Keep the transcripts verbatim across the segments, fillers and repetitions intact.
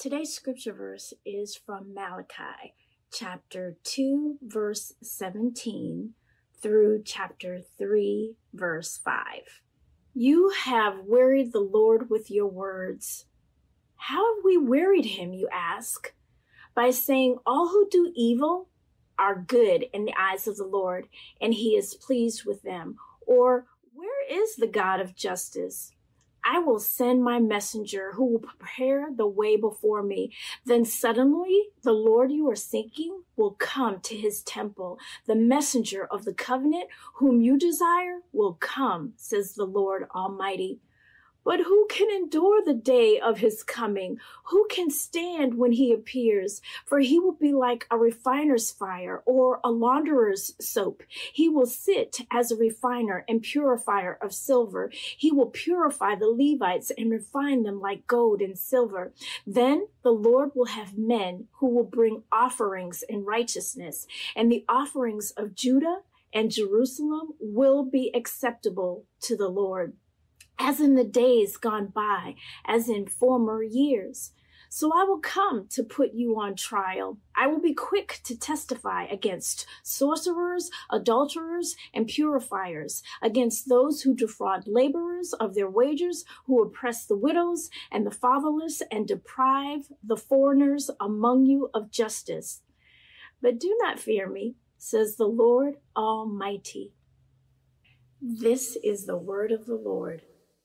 Today's scripture verse is from Malachi, chapter two, verse seventeen, through chapter three, verse five. You have wearied the Lord with your words. How have we wearied him, you ask? By saying all who do evil are good in the eyes of the Lord, and he is pleased with them. Or, where is the God of justice? I will send my messenger who will prepare the way before me. Then suddenly the Lord you are seeking will come to his temple. The messenger of the covenant whom you desire will come, says the Lord Almighty. But who can endure the day of his coming? Who can stand when he appears? For he will be like a refiner's fire or a launderer's soap. He will sit as a refiner and purifier of silver. He will purify the Levites and refine them like gold and silver. Then the Lord will have men who will bring offerings in righteousness, and the offerings of Judah and Jerusalem will be acceptable to the Lord, as in the days gone by, as in former years. So I will come to put you on trial. I will be quick to testify against sorcerers, adulterers, and purifiers, against those who defraud laborers of their wages, who oppress the widows and the fatherless, and deprive the foreigners among you of justice. But do not fear me, says the Lord Almighty. This is the word of the Lord.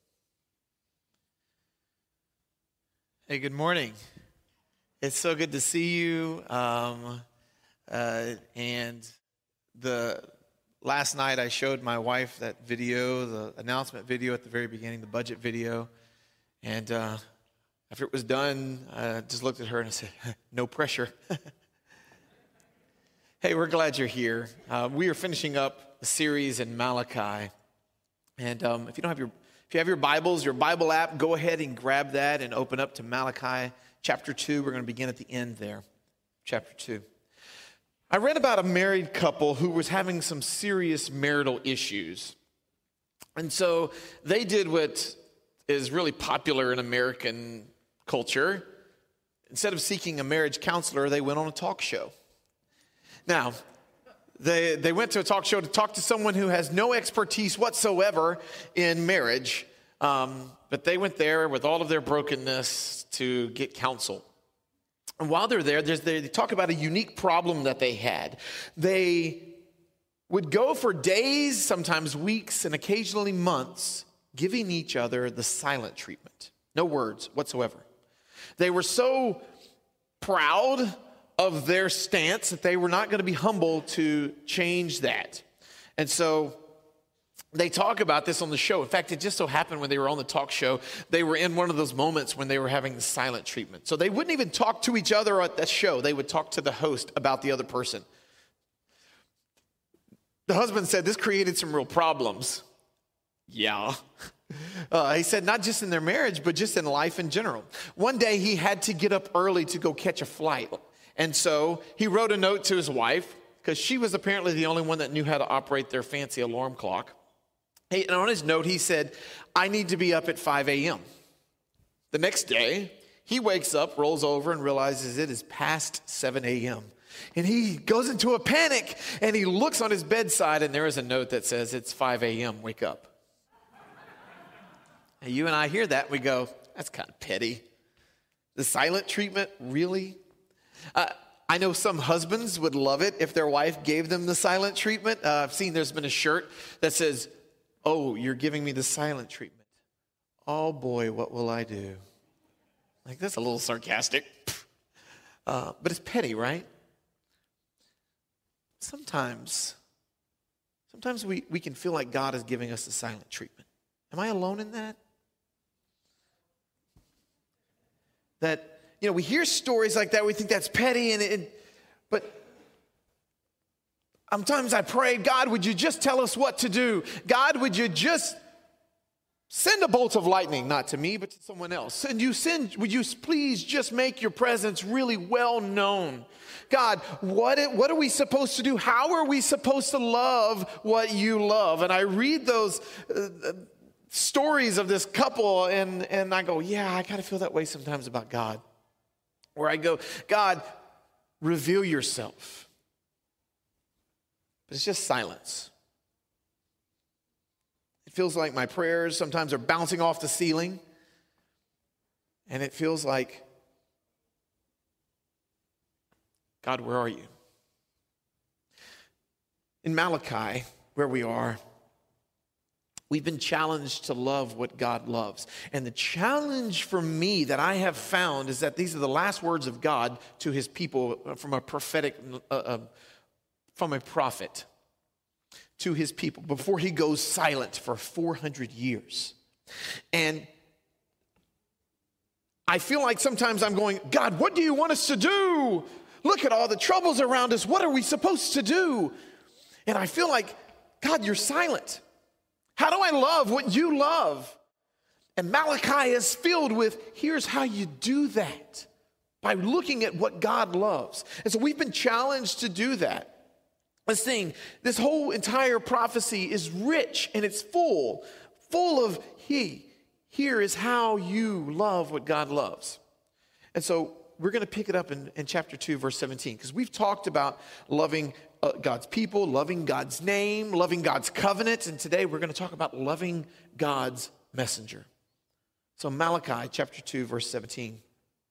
Hey, good morning. It's so good to see you. Um, uh, and the last night I showed my wife that video, the announcement video at the very beginning, the budget video. And uh, after it was done, I just looked at her and I said, no pressure. Hey, we're glad you're here. Uh, we are finishing up a series in Malachi. And um, if you don't have your If you have your Bibles, your Bible app, go ahead and grab that and open up to Malachi chapter two. We're going to begin at the end there, chapter two. I read about a married couple who was having some serious marital issues. And so they did what is really popular in American culture. Instead of seeking a marriage counselor, they went on a talk show. Now, They they went to a talk show to talk to someone who has no expertise whatsoever in marriage, um, but they went there with all of their brokenness to get counsel. And while they're there, there's, they talk about a unique problem that they had. They would go for days, sometimes weeks, and occasionally months, giving each other the silent treatment. No words whatsoever. They were so proud of their stance that they were not going to be humble to change that. And so they talk about this on the show. In fact, it just so happened when they were on the talk show, they were in one of those moments when they were having the silent treatment. So they wouldn't even talk to each other at that show. They would talk to the host about the other person. The husband said this created some real problems. Yeah. Uh, he said not just in their marriage, but just in life in general. One day he had to get up early to go catch a flight. And so he wrote a note to his wife, because she was apparently the only one that knew how to operate their fancy alarm clock. He, and on his note, he said, I need to be up at five a.m. The next day, he wakes up, rolls over, and realizes it is past seven a.m. And he goes into a panic, and he looks on his bedside, and there is a note that says, it's five a.m., wake up. And you and I hear that, and we go, that's kind of petty. The silent treatment, really? Uh, I know some husbands would love it if their wife gave them the silent treatment. Uh, I've seen there's been a shirt that says, oh, you're giving me the silent treatment. Oh boy, what will I do? Like, that's a little sarcastic. Uh, but it's petty, right? Sometimes, sometimes we, we can feel like God is giving us the silent treatment. Am I alone in that? That You know, we hear stories like that. We think that's petty, and it, but sometimes I pray, God, would you just tell us what to do? God, would you just send a bolt of lightning, not to me, but to someone else? And you send, would you please just make your presence really well known? God, what, what are we supposed to do? How are we supposed to love what you love? And I read those uh, stories of this couple, and, and I go, yeah, I kind of feel that way sometimes about God. where I go, God, reveal yourself. But it's just silence. It feels like my prayers sometimes are bouncing off the ceiling. And it feels like, God, where are you? In Malachi, where we are, we've been challenged to love what God loves. And the challenge for me that I have found is that these are the last words of God to his people from a prophetic, uh, uh, from a prophet to his people before he goes silent for four hundred years. And I feel like sometimes I'm going, God, what do you want us to do? Look at all the troubles around us. What are we supposed to do? And I feel like, God, you're silent. How do I love what you love? And Malachi is filled with, here's how you do that, by looking at what God loves. And so we've been challenged to do that. Let's sing, this whole entire prophecy is rich and it's full, full of he. Here is how you love what God loves. And so we're going to pick it up in, in chapter two, verse seventeen, because we've talked about loving uh, God's people, loving God's name, loving God's covenant, and today we're going to talk about loving God's messenger. So Malachi chapter two, verse seventeen.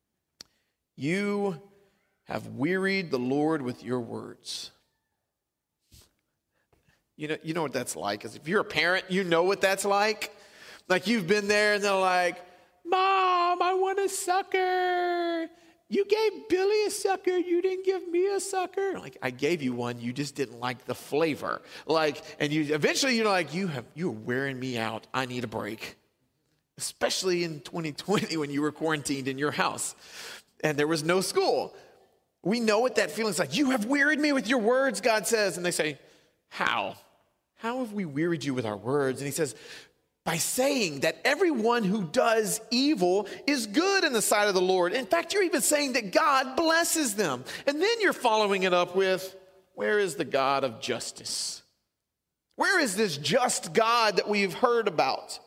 You have wearied the Lord with your words. You know, you know what that's like, because if you're a parent, you know what that's like. Like you've been there and they're like, Mom, I want a sucker. You gave Billy a sucker. You didn't give me a sucker. Like, I gave you one. You just didn't like the flavor. Like, and you eventually you're like, you have, you're wearing me out. I need a break. Especially in twenty twenty when you were quarantined in your house and there was no school. We know what that feeling's like. You have wearied me with your words, God says. And they say, how? How have we wearied you with our words? And he says, by saying that everyone who does evil is good in the sight of the Lord. In fact, you're even saying that God blesses them. And then you're following it up with, where is the God of justice? Where is this just God that we've heard about?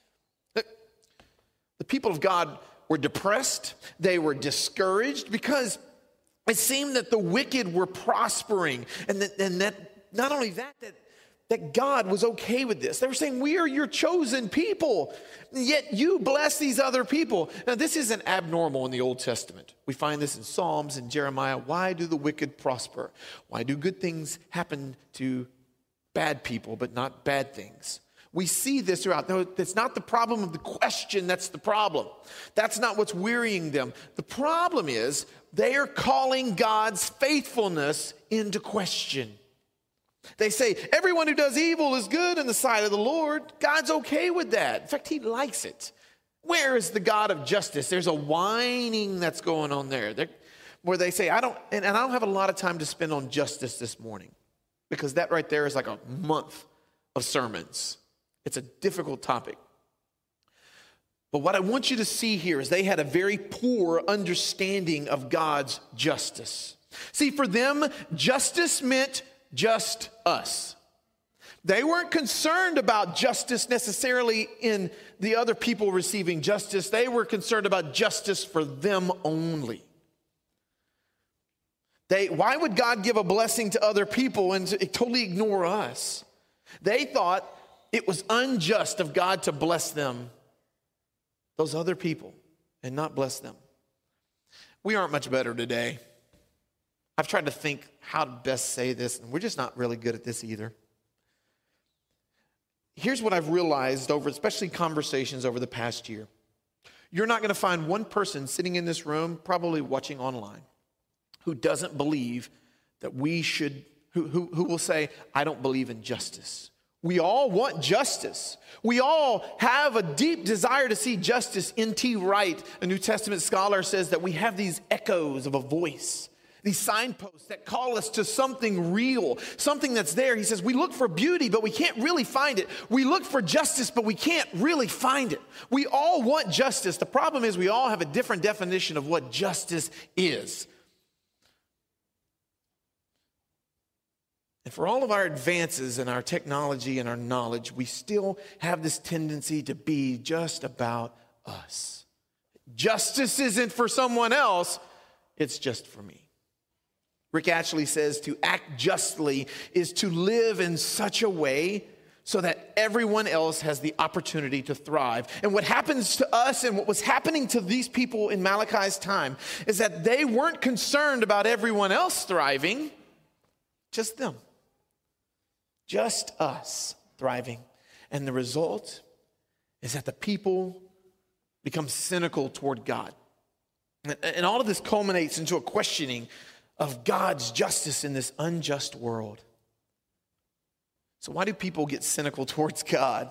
The people of God were depressed. They were discouraged because it seemed that the wicked were prospering. And that, and that not only that, that that God was okay with this. They were saying, we are your chosen people, yet you bless these other people. Now, this isn't abnormal in the Old Testament. We find this in Psalms and Jeremiah. Why do the wicked prosper? Why do good things happen to bad people, but not bad things? We see this throughout. No, that's not the problem of the question. That's the problem. That's not what's wearying them. The problem is they are calling God's faithfulness into question. They say, everyone who does evil is good in the sight of the Lord. God's okay with that. In fact, he likes it. Where is the God of justice? There's a whining that's going on there. They're, where they say, I don't, and, and I don't have a lot of time to spend on justice this morning, because that right there is like a month of sermons. It's a difficult topic. But what I want you to see here is they had a very poor understanding of God's justice. See, for them, justice meant just us. They weren't concerned about justice necessarily in the other people receiving justice. They were concerned about justice for them only. They, why would God give a blessing to other people and totally ignore us? They thought it was unjust of God to bless them, those other people, and not bless them. We aren't much better today. I've tried to think how to best say this, and we're just not really good at this either. Here's what I've realized over, especially conversations over the past year. You're not going to find one person sitting in this room, probably watching online, who doesn't believe that we should, who, who, who will say, I don't believe in justice. We all want justice. We all have a deep desire to see justice. N T Wright, a New Testament scholar, says that we have these echoes of a voice, these signposts that call us to something real, something that's there. He says, we look for beauty, but we can't really find it. We look for justice, but we can't really find it. We all want justice. The problem is we all have a different definition of what justice is. And for all of our advances in our technology and our knowledge, we still have this tendency to be just about us. Justice isn't for someone else. it's just for me. Rick Ashley says to act justly is to live in such a way so that everyone else has the opportunity to thrive. And what happens to us and what was happening to these people in Malachi's time is that they weren't concerned about everyone else thriving, just them. Just us thriving. And the result is that the people become cynical toward God. And all of this culminates into a questioning of God's justice in this unjust world. So why do people get cynical towards God?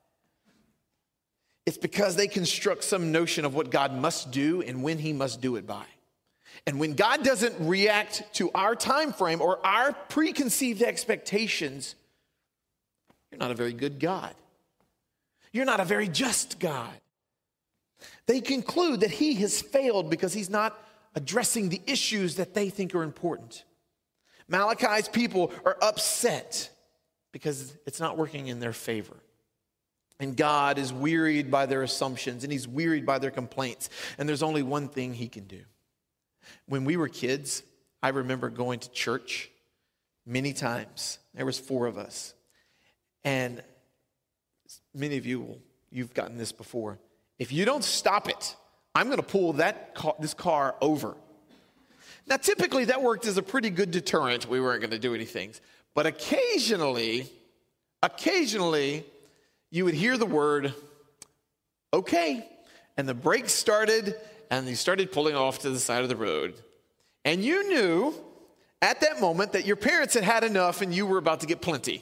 It's because they construct some notion of what God must do and when he must do it by. And when God doesn't react to our time frame or our preconceived expectations, you're not a very good God. You're not a very just God. They conclude that he has failed because he's not addressing the issues that they think are important. Malachi's people are upset because it's not working in their favor. And God is wearied by their assumptions, and he's wearied by their complaints. And there's only one thing he can do. When we were kids, I remember going to church many times. There was four of us. And many of you, will, you've gotten this before. If you don't stop it, I'm going to pull that car, this car over. Now, typically, that worked as a pretty good deterrent. We weren't going to do anything. But occasionally, occasionally, you would hear the word, okay, and the brakes started, and they started pulling off to the side of the road. And you knew at that moment that your parents had had enough and you were about to get plenty.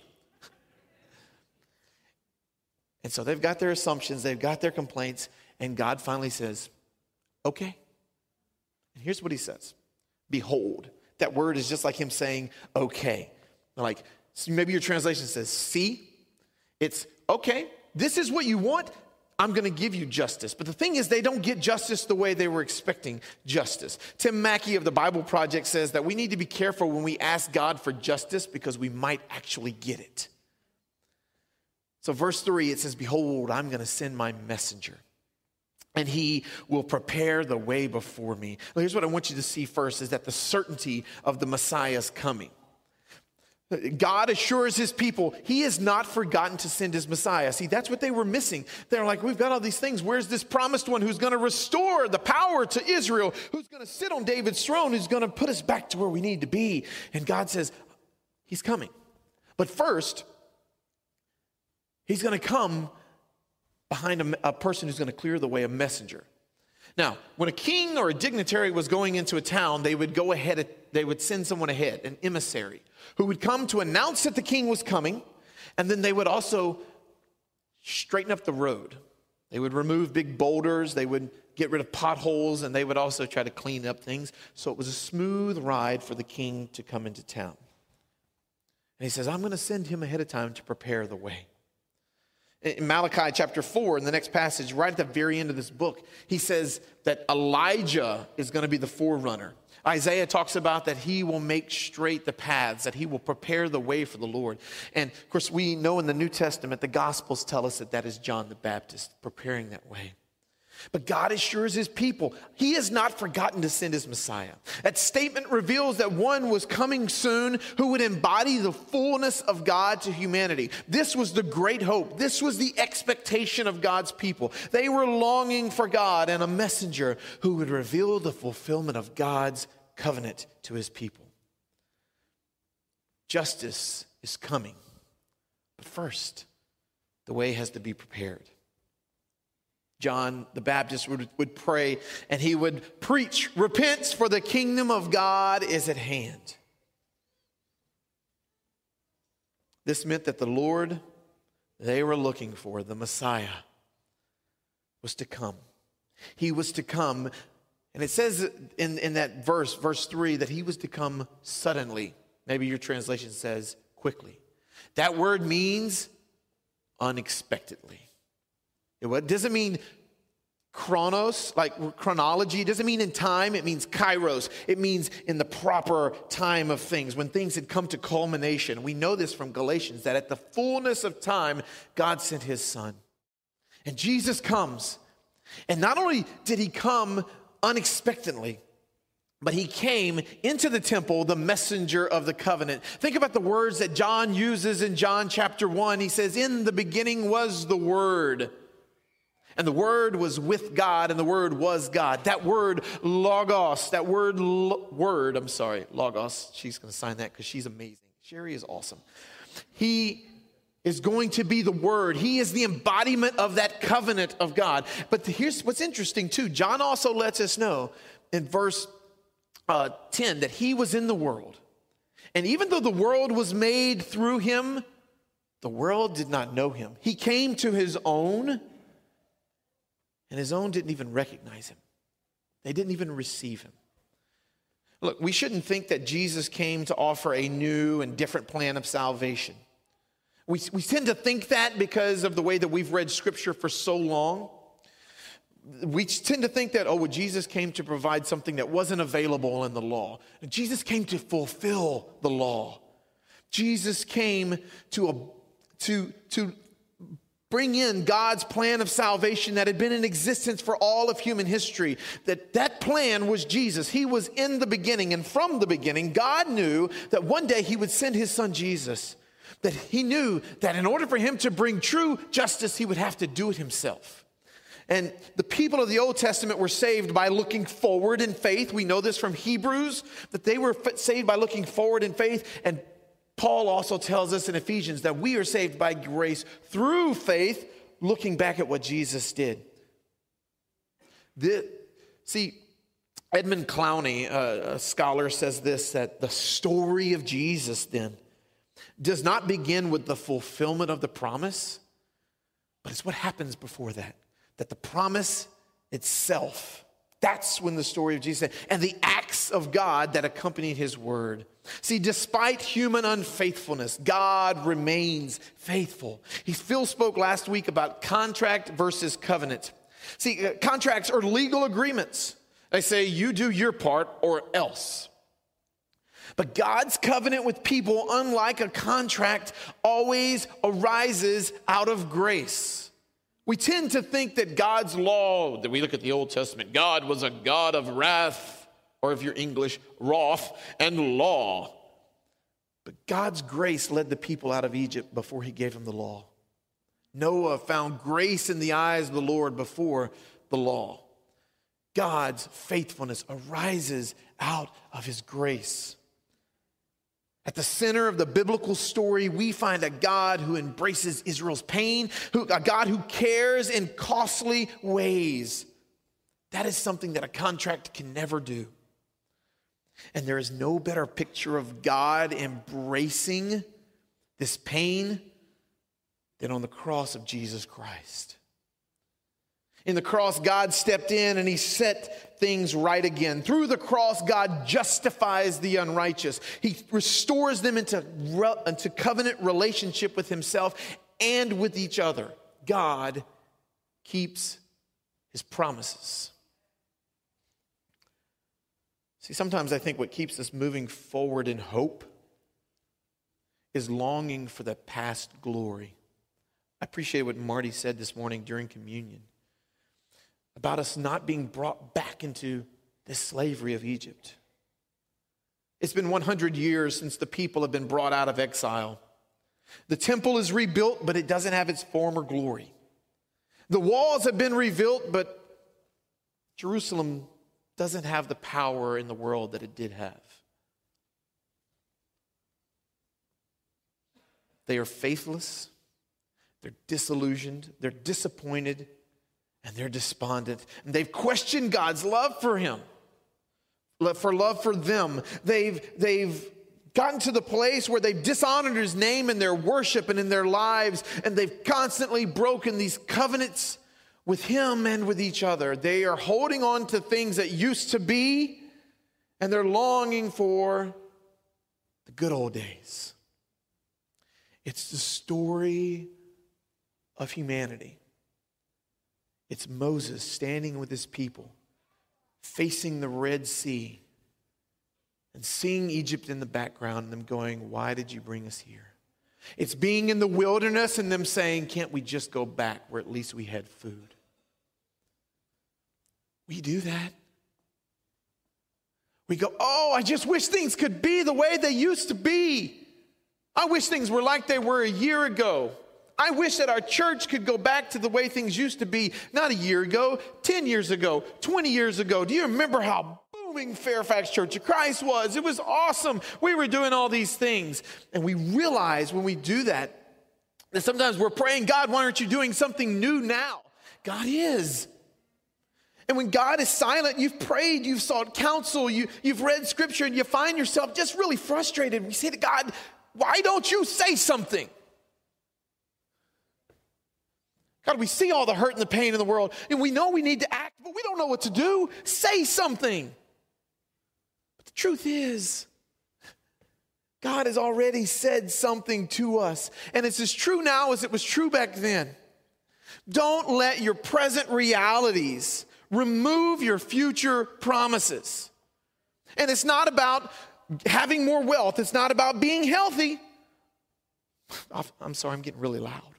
And so they've got their assumptions, they've got their complaints, and God finally says, okay. And here's what he says. Behold. That word is just like him saying, okay. Like, maybe your translation says, see? It's, okay, this is what you want. I'm going to give you justice. But the thing is, they don't get justice the way they were expecting justice. Tim Mackey of the Bible Project says that we need to be careful when we ask God for justice because we might actually get it. So verse three, it says, behold, I'm going to send my messenger, and he will prepare the way before me. Well, here's what I want you to see first, is that the certainty of the Messiah's coming. God assures his people he has not forgotten to send his Messiah. See, that's what they were missing. They're like, we've got all these things. Where's this promised one who's going to restore the power to Israel, who's going to sit on David's throne, who's going to put us back to where we need to be? And God says, he's coming. But first, he's going to come behind a, a person who's going to clear the way, a messenger. Now, when a king or a dignitary was going into a town, they would go ahead, they would send someone ahead, an emissary, who would come to announce that the king was coming, and then they would also straighten up the road. They would remove big boulders, they would get rid of potholes, and they would also try to clean up things. So it was a smooth ride for the king to come into town. And he says, I'm going to send him ahead of time to prepare the way. In Malachi chapter four, in the next passage, right at the very end of this book, he says that Elijah is going to be the forerunner. Isaiah talks about that he will make straight the paths, that he will prepare the way for the Lord. And of course, we know in the New Testament, the Gospels tell us that that is John the Baptist preparing that way. But God assures his people, he has not forgotten to send his Messiah. That statement reveals that one was coming soon who would embody the fullness of God to humanity. This was the great hope. This was the expectation of God's people. They were longing for God and a messenger who would reveal the fulfillment of God's covenant to his people. Justice is coming. But first, the way has to be prepared. John the Baptist would, would pray and he would preach, repent, for the kingdom of God is at hand. This meant that the Lord they were looking for, the Messiah, was to come. He was to come, and it says in, in that verse, verse three, that he was to come suddenly. Maybe your translation says quickly. That word means unexpectedly. It doesn't mean chronos, like chronology. It doesn't mean in time. It means kairos. It means in the proper time of things, when things had come to culmination. We know this from Galatians, that at the fullness of time, God sent his son. And Jesus comes. And not only did he come unexpectedly, But he came into the temple, the messenger of the covenant. Think about the words that John uses in John chapter one. He says, in the beginning was the Word. And the Word was with God, and the Word was God. That word, logos, that word, lo- word, I'm sorry, logos. She's going to sign that because she's amazing. Sherry is awesome. He is going to be the Word. He is the embodiment of that covenant of God. But here's what's interesting too. John also lets us know in verse uh, ten that he was in the world. And even though the world was made through him, the world did not know him. He came to his own, and his own didn't even recognize him. They didn't even receive him. Look, we shouldn't think that Jesus came to offer a new and different plan of salvation. We, we tend to think that because of the way that we've read Scripture for so long. We tend to think that, oh, well, Jesus came to provide something that wasn't available in the law. Jesus came to fulfill the law. Jesus came to, a, to, to bring in God's plan of salvation that had been in existence for all of human history. That that plan was Jesus. He was in the beginning, and from the beginning, God knew that one day he would send his son Jesus. That he knew that in order for him to bring true justice, he would have to do it himself. And the people of the Old Testament were saved by looking forward in faith. We know this from Hebrews, that they were saved by looking forward in faith. And Paul also tells us in Ephesians that we are saved by grace through faith, looking back at what Jesus did. The, see, Edmund Clowney, a, a scholar, says this, that the story of Jesus then does not begin with the fulfillment of the promise, but it's what happens before that. That the promise itself, that's when the story of Jesus, and the acts of God that accompanied his word. See, despite human unfaithfulness, God remains faithful. He, Phil spoke last week about contract versus covenant. See, uh, contracts are legal agreements. They say you do your part or else. But God's covenant with people, unlike a contract, always arises out of grace. We tend to think that God's law, that we look at the Old Testament, God was a God of wrath, or if you're English, wrath and law. But God's grace led the people out of Egypt before he gave them the law. Noah found grace in the eyes of the Lord before the law. God's faithfulness arises out of his grace. At the center of the biblical story, we find a God who embraces Israel's pain, who, a God who cares in costly ways. That is something that a contract can never do. And there is no better picture of God embracing this pain than on the cross of Jesus Christ. In the cross, God stepped in and he set things right again. Through the cross, God justifies the unrighteous. He restores them into, into covenant relationship with himself and with each other. God keeps his promises. See, sometimes I think what keeps us moving forward in hope is longing for the past glory. I appreciate what Marty said this morning during communion about us not being brought back into this slavery of Egypt. It's been one hundred years since the people have been brought out of exile. The temple is rebuilt, but it doesn't have its former glory. The walls have been rebuilt, but Jerusalem doesn't have the power in the world that it did have. They are faithless, they're disillusioned, they're disappointed, and they're despondent. And they've questioned God's love for him, for love for them. They've, they've gotten to the place where they've dishonored his name in their worship and in their lives, and they've constantly broken these covenants with him and with each other. They are holding on to things that used to be, and they're longing for the good old days. It's the story of humanity. It's Moses standing with his people, facing the Red Sea, and seeing Egypt in the background, and them going, why did you bring us here? It's being in the wilderness and them saying, can't we just go back where at least we had food? We do that. We go, oh, I just wish things could be the way they used to be. I wish things were like they were a year ago. I wish that our church could go back to the way things used to be, not a year ago, ten years ago, twenty years ago. Do you remember how booming Fairfax Church of Christ was? It was awesome. We were doing all these things. And we realize when we do that, that sometimes we're praying, God, why aren't you doing something new now? God is. And when God is silent, you've prayed, you've sought counsel, you, you've read scripture, and you find yourself just really frustrated. We say to God, why don't you say something? God, we see all the hurt and the pain in the world, and we know we need to act, but we don't know what to do. Say something. But the truth is, God has already said something to us, and it's as true now as it was true back then. Don't let your present realities remove your future promises. And it's not about having more wealth. It's not about being healthy. I'm sorry, I'm getting really loud.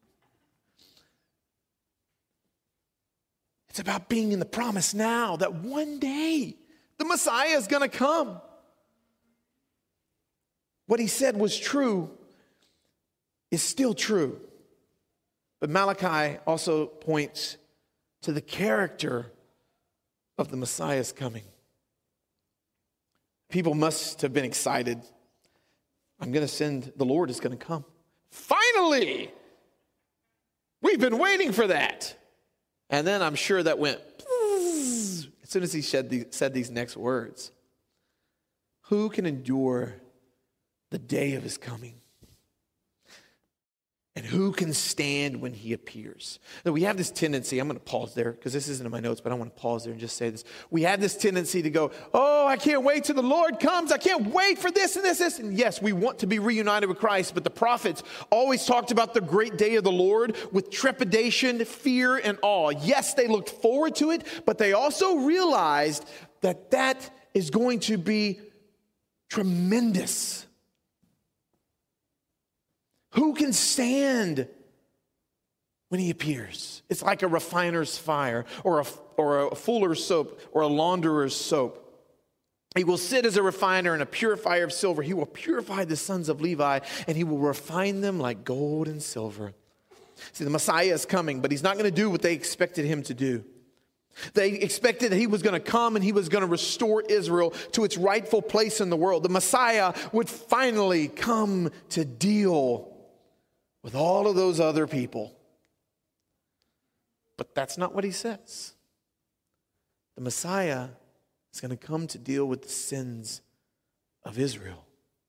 It's about being in the promise now that one day the Messiah is going to come. What he said was true is still true. But Malachi also points to the character of the Messiah's coming. People must have been excited. I'm going to send, the Lord is going to come. Finally! We've been waiting for that. And then I'm sure that went, as soon as he said these, said these next words. Who can endure the day of his coming? And who can stand when he appears? Now, we have this tendency, I'm going to pause there because this isn't in my notes, but I want to pause there and just say this. We have this tendency to go, oh, I can't wait till the Lord comes. I can't wait for this and this, this. And yes, we want to be reunited with Christ, but the prophets always talked about the great day of the Lord with trepidation, fear, and awe. Yes, they looked forward to it, but they also realized that that is going to be tremendous. Who can stand when he appears? It's like a refiner's fire or a, or a fuller's soap or a launderer's soap. He will sit as a refiner and a purifier of silver. He will purify the sons of Levi, and he will refine them like gold and silver. See, the Messiah is coming, but he's not going to do what they expected him to do. They expected that he was going to come and he was going to restore Israel to its rightful place in the world. The Messiah would finally come to deal with all of those other people. But that's not what he says. The Messiah is going to come to deal with the sins of Israel.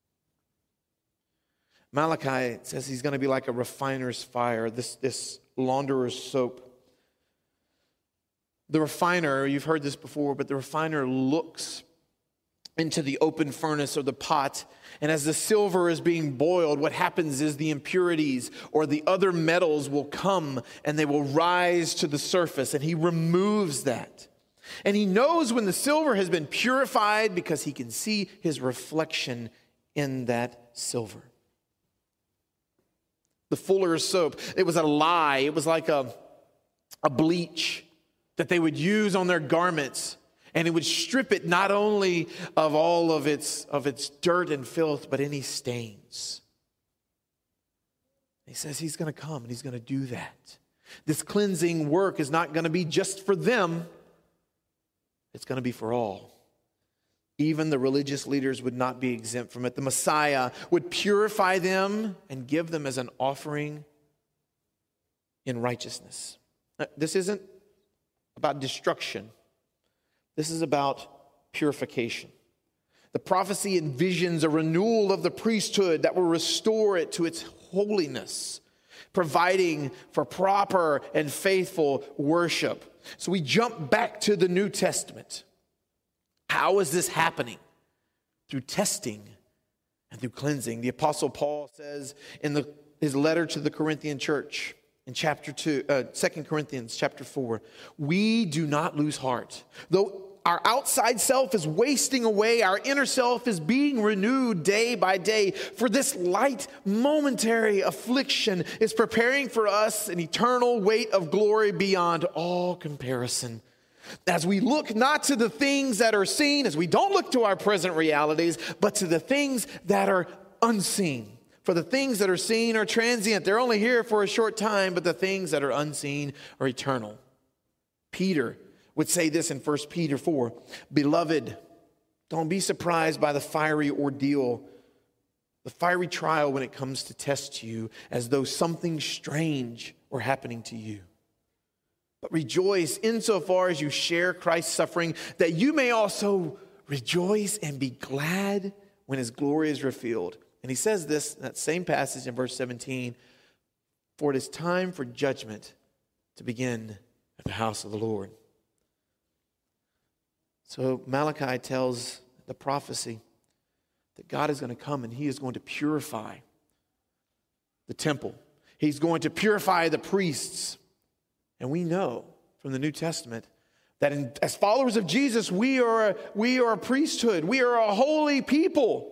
Malachi says he's going to be like a refiner's fire, this, this launderer's soap. The refiner, you've heard this before, but the refiner looks into the open furnace or the pot, and as the silver is being boiled, what happens is the impurities or the other metals will come and they will rise to the surface, and he removes that. And he knows when the silver has been purified because he can see his reflection in that silver. The fuller's soap, it was a lye. It was like a, a bleach that they would use on their garments. And it would strip it not only of all of its, of its dirt and filth, but any stains. He says he's going to come and he's going to do that. This cleansing work is not going to be just for them. It's going to be for all. Even the religious leaders would not be exempt from it. The Messiah would purify them and give them as an offering in righteousness. This isn't about destruction. This is about purification. The prophecy envisions a renewal of the priesthood that will restore it to its holiness, providing for proper and faithful worship. So we jump back to the New Testament. How is this happening? Through testing and through cleansing. The Apostle Paul says in the, his letter to the Corinthian church, in chapter two, uh, Second Corinthians chapter four, we do not lose heart. Though our outside self is wasting away, our inner self is being renewed day by day. For this light momentary affliction is preparing for us an eternal weight of glory beyond all comparison. As we look not to the things that are seen, as we don't look to our present realities, but to the things that are unseen. For the things that are seen are transient. They're only here for a short time, but the things that are unseen are eternal. Peter would say this in First Peter four, Beloved, don't be surprised by the fiery ordeal, the fiery trial when it comes to test you, as though something strange were happening to you. But rejoice insofar as you share Christ's suffering, that you may also rejoice and be glad when his glory is revealed. And he says this in that same passage in verse seventeen, for it is time for judgment to begin at the house of the Lord. So Malachi tells the prophecy that God is going to come and he is going to purify the temple. He's going to purify the priests. And we know from the New Testament that in, as followers of Jesus, we are, a, we are a priesthood. We are a holy people.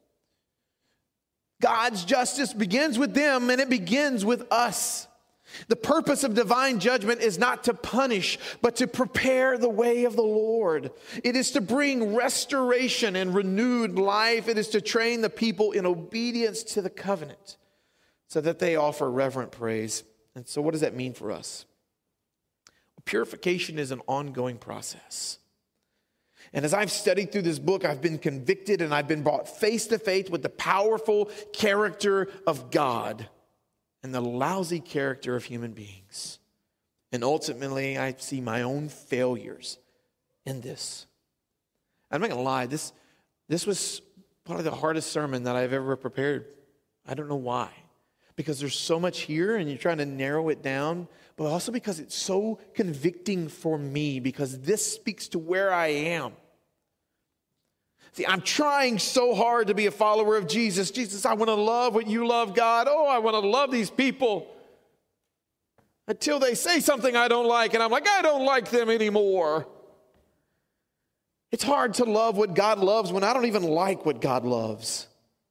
God's justice begins with them and it begins with us. The purpose of divine judgment is not to punish, but to prepare the way of the Lord. It is to bring restoration and renewed life. It is to train the people in obedience to the covenant so that they offer reverent praise. And so what does that mean for us? Purification is an ongoing process. And as I've studied through this book, I've been convicted and I've been brought face to face with the powerful character of God and the lousy character of human beings. And ultimately, I see my own failures in this. I'm not going to lie, this, this was probably the hardest sermon that I've ever prepared. I don't know why. Because there's so much here and you're trying to narrow it down, but also because it's so convicting for me, because this speaks to where I am. See, I'm trying so hard to be a follower of Jesus. Jesus, I want to love what you love, God. Oh, I want to love these people. Until they say something I don't like, and I'm like, I don't like them anymore. It's hard to love what God loves when I don't even like what God loves.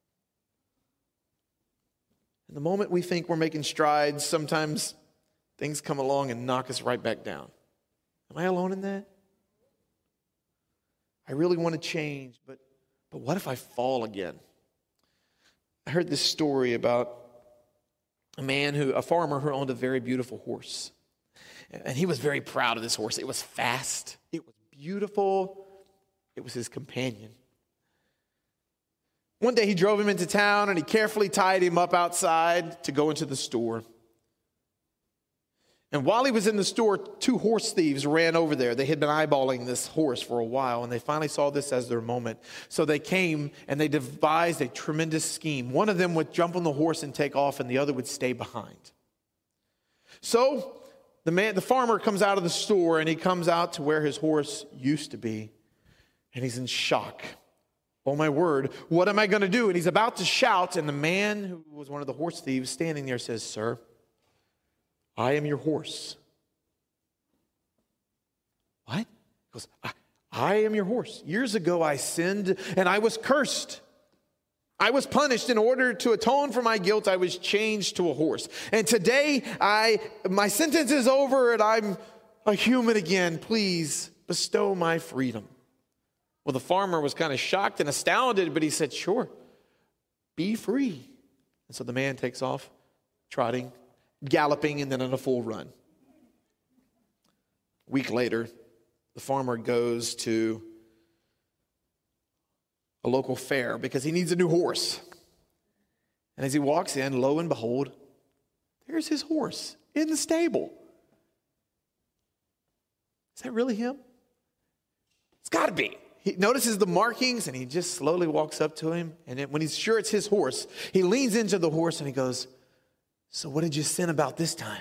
And the moment we think we're making strides, sometimes things come along and knock us right back down. Am I alone in that? I really want to change, but, but what if I fall again? I heard this story about a man who, a farmer who owned a very beautiful horse. And he was very proud of this horse. It was fast. It was beautiful. It was his companion. One day he drove him into town and he carefully tied him up outside to go into the store. And while he was in the store, two horse thieves ran over there. They had been eyeballing this horse for a while, and they finally saw this as their moment. So they came and they devised a tremendous scheme. One of them would jump on the horse and take off, and the other would stay behind. So the man, the farmer comes out of the store, and he comes out to where his horse used to be, and he's in shock. Oh, my word, what am I going to do? And he's about to shout, and the man who was one of the horse thieves standing there says, Sir, I am your horse. What? He goes, I, I am your horse. Years ago I sinned, and I was cursed. I was punished. In order to atone for my guilt, I was changed to a horse. And today, I my sentence is over, and I'm a human again. Please bestow my freedom. Well, the farmer was kind of shocked and astounded, but he said, sure, be free. And so the man takes off, trotting, galloping, and then on a full run. A week later, the farmer goes to a local fair because he needs a new horse. And as he walks in, lo and behold, there's his horse in the stable. Is that really him? It's got to be. He notices the markings, and he just slowly walks up to him. And when he's sure it's his horse, he leans into the horse, and he goes, so what did you sin about this time?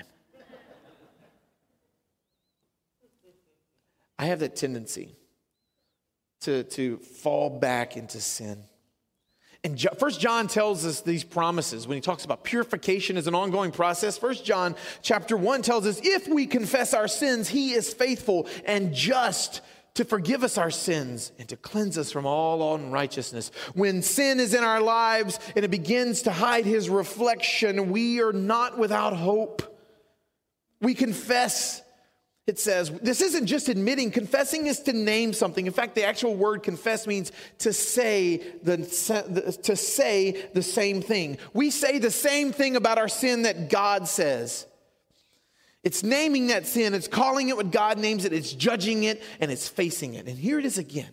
I have that tendency to, to fall back into sin. And First John tells us these promises when he talks about purification as an ongoing process. First John chapter one tells us, if we confess our sins, he is faithful and just to forgive us our sins and to cleanse us from all unrighteousness. When sin is in our lives and it begins to hide his reflection, we are not without hope. We confess It says, this isn't just admitting. Confessing is to name something. In fact, the actual word confess means to say the, to say the same thing. We say the same thing about our sin that God says. It's naming that sin. It's calling it what God names it. It's judging it, and it's facing it. And here it is again.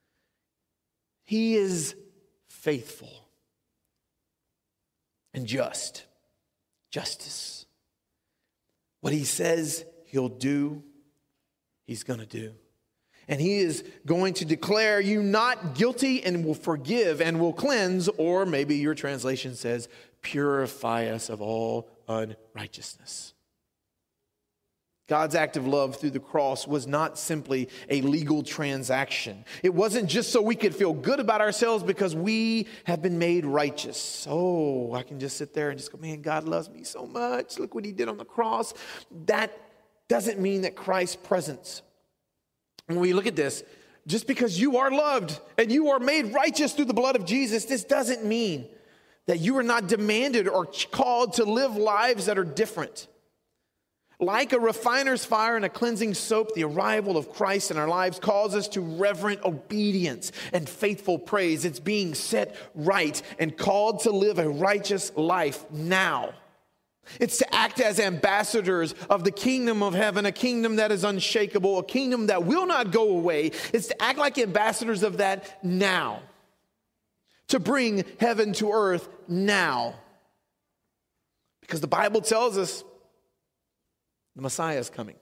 He is faithful and just. Justice. What he says he'll do, he's going to do. And he is going to declare you not guilty and will forgive and will cleanse, or maybe your translation says, purify us of all unrighteousness. God's act of love through the cross was not simply a legal transaction. It wasn't just so we could feel good about ourselves because we have been made righteous. Oh, I can just sit there and just go, man, God loves me so much. Look what he did on the cross. That doesn't mean that Christ's presence. When we look at this, just because you are loved and you are made righteous through the blood of Jesus, this doesn't mean that you are not demanded or called to live lives that are different. Like a refiner's fire and a cleansing soap, the arrival of Christ in our lives calls us to reverent obedience and faithful praise. It's being set right and called to live a righteous life now. It's to act as ambassadors of the kingdom of heaven, a kingdom that is unshakable, a kingdom that will not go away. It's to act like ambassadors of that now. To bring heaven to earth now. Because the Bible tells us the Messiah is coming.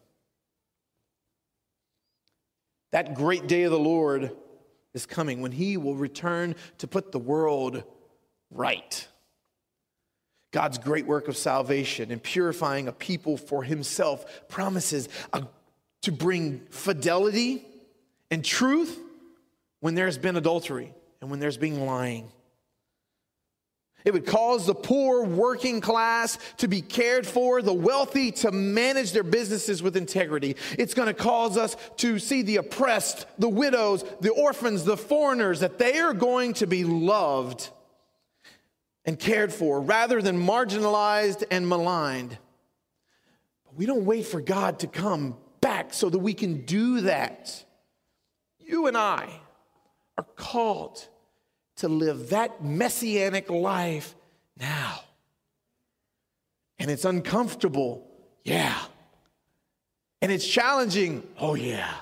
That great day of the Lord is coming when he will return to put the world right. God's great work of salvation and purifying a people for himself promises a, to bring fidelity and truth when there's been adultery and when there's been lying. It would cause the poor working class to be cared for, the wealthy to manage their businesses with integrity. It's going to cause us to see the oppressed, the widows, the orphans, the foreigners, that they are going to be loved and cared for rather than marginalized and maligned. But we don't wait for God to come back so that we can do that. You and I are called to live that messianic life now. And it's uncomfortable, yeah. And it's challenging, oh yeah.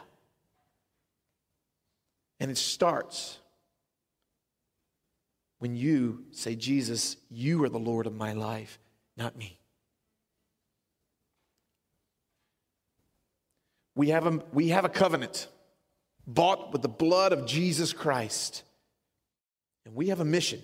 And it starts when you say, Jesus, you are the Lord of my life, not me. We have a, we have a covenant bought with the blood of Jesus Christ. And we have a mission.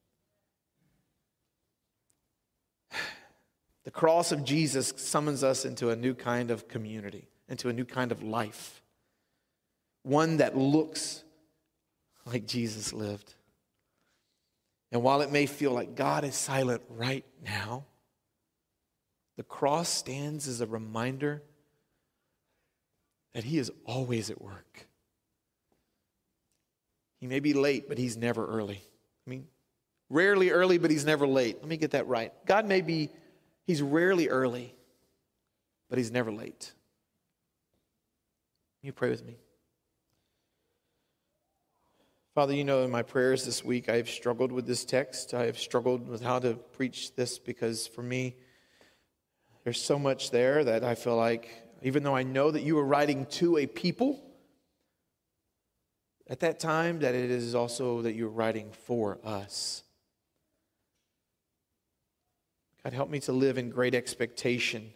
The cross of Jesus summons us into a new kind of community, into a new kind of life. One that looks like Jesus lived. And while it may feel like God is silent right now, the cross stands as a reminder that he is always at work. He may be late, but he's never early. I mean, rarely early, but he's never late. Let me get that right. God may be, he's rarely early, but he's never late. Can you pray with me? Father, you know in my prayers this week, I have struggled with this text. I have struggled with how to preach this because for me, there's so much there that I feel like, even though I know that you are writing to a people, at that time, that it is also that you're writing for us. God, help me to live in great expectation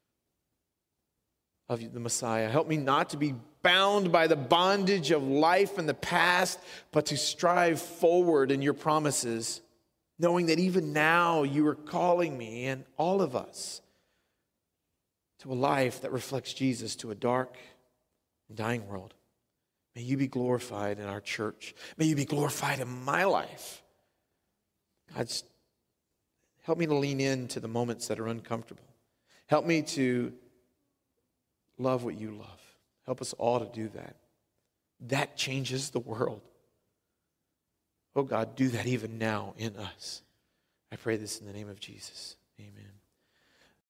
of the Messiah. Help me not to be bound by the bondage of life in the past, but to strive forward in your promises, knowing that even now you are calling me and all of us to a life that reflects Jesus to a dark and dying world. May you be glorified in our church. May you be glorified in my life. God, help me to lean into the moments that are uncomfortable. Help me to love what you love. Help us all to do that. That changes the world. Oh God, do that even now in us. I pray this in the name of Jesus. Amen.